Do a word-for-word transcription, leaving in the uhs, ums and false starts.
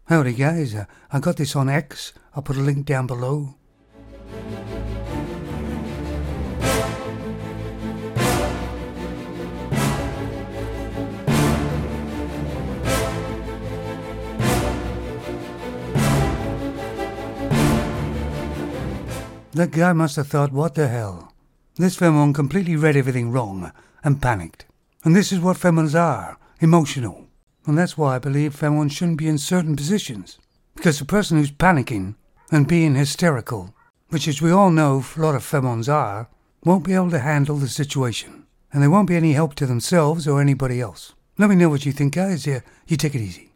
Howdy guys, uh, I got this on X. I'll put a link down below. That guy must have thought, what the hell? This Femon completely read everything wrong and panicked. And this is what Femons are, emotional. And that's why I believe Femons shouldn't be in certain positions. Because the person who's panicking and being hysterical, which as we all know a lot of Femons are, won't be able to handle the situation. And they won't be any help to themselves or anybody else. Let me know what you think, guys. Yeah, you take it easy.